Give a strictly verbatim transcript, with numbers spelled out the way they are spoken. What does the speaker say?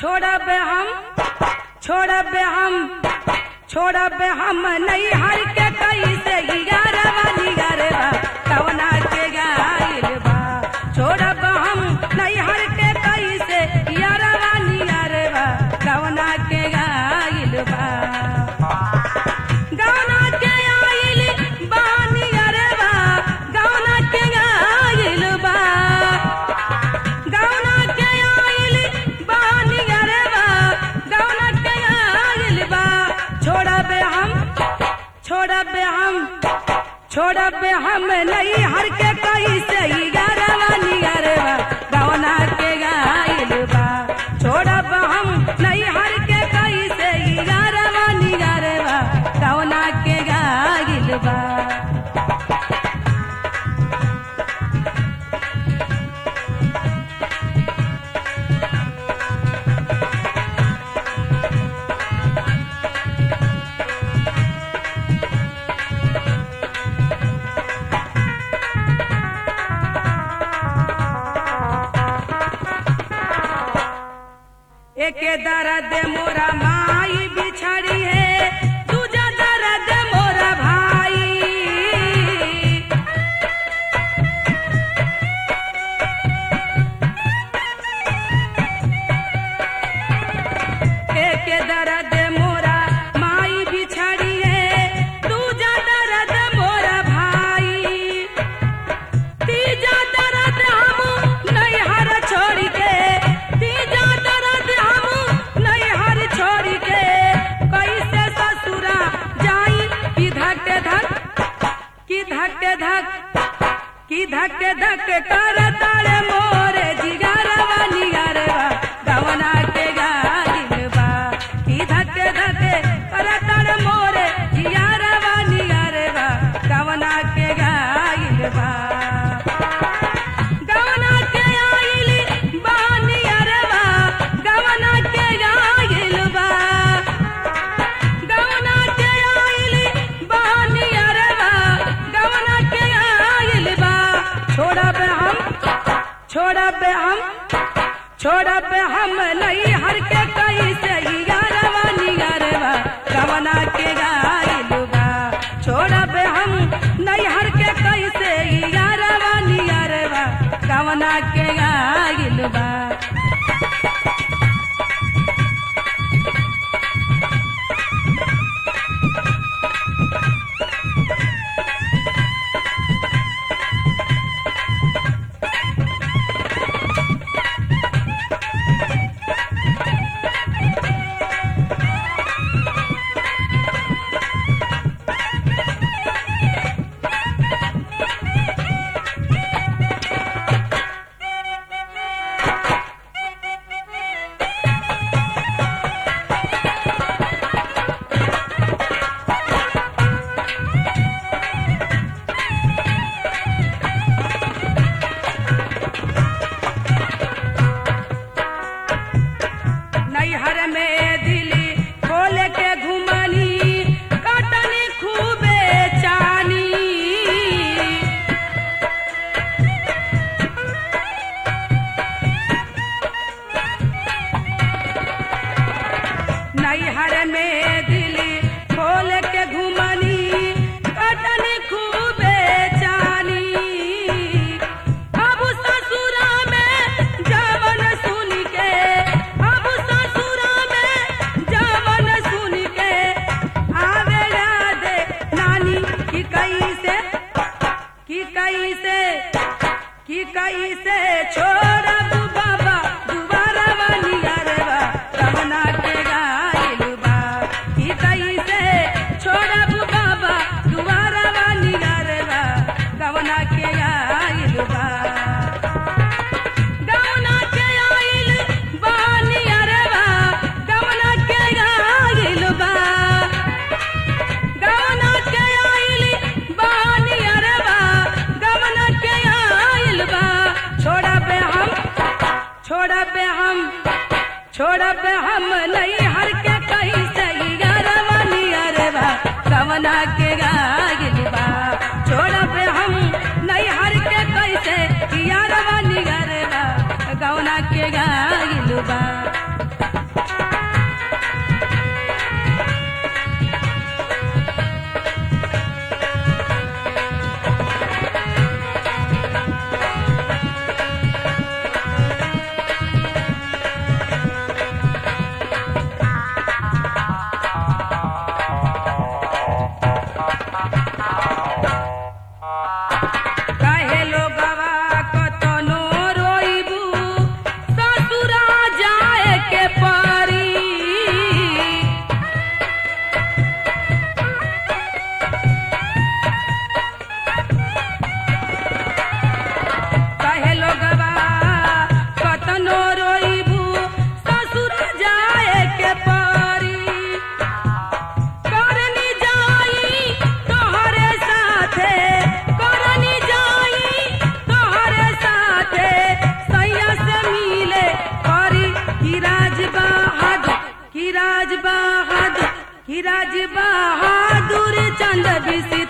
छोड़ब हम छोड़ब हम छोड़ब हम नहीं हर के कैसे ग्यारहवा निगरवा कवना के गाइल बा छोड़ब हम नहीं हर के कैसे ग्यारहवा निगरवा कवना के गाइल बा गवना के आइल बा निगरवा गवना के गाइल बा गवना के आइल बा निगरवा गवना के गाइल बा छोड़ब हम छोड़ब हम छोड़ब हम नहीं हर के कैसे ग्यारहवा निगरवा गवना के गाइल बा छोड़ब हम नहीं हर के कैसे ग्यारहवा निगरवा गवना के गाइल बा एक दर्द मोरा माई बिछड़ी है दूजा दर्द मोरा भाई एक दर्द मोरा माई बिछड़ी है दूजा दर्द मोरा भाई तीजा दर्द हम नहीं हर छोड़ के तीजा दर्द धक धक की धक धक कर तारे मोरे जिगरवा निगरवा गवना के गाइल बा की धक धक कर तारे मोरे जिगरवा निगरवा गवना के गाइल बा गवना के आइल बा निगरवा गवना के गाइल बा गवना के आइल बा निगरवा गवना के आइल बा छोड़ब हम छोड़ब हम छोड़ब हम नहीं हर के कैसे ग्यारहवा निगरवा गवना के गाइल बा छोड़ब हम नहीं हर के कैसे ग्यारहवा निगरवा गवना के गाइल बा नैहर में दिली खोल के घुमनी कटनी खूबे चानी नैहर में दिली खोल के घुमनी कटनी खूबे चानी अब ससुरा में जवन सुन के अब ससुरा में जवन सुन के आवे याद नानी की कैसे की कैसे की कैसे छोड़ब बाबा दुबारवा निगरवा गवना के गाइल बा की कैसे छोड़ब बाबा दुबारवा निगरवा गवना के गाइल बा गवना के आइल बा निगरवा गवना के गाइल बा गवना के आइल बा निगरवा गवना के आइल बा छोड़ब हम छोड़ब हम छोड़ब हम नहीं हर के कैसे ग्यारहवा निगरवा गवना के गाइल बा छोड़ब हम नहीं हर के कैसे ग्यारहवा निगरवा गवना के गाइल बा। राज बहादुर की राज बहादुर चंद बिसी